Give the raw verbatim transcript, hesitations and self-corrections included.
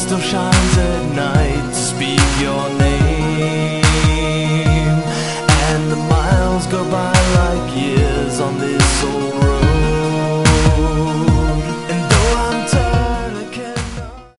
still shines at night to speak your name. And the miles go by like years on this old road.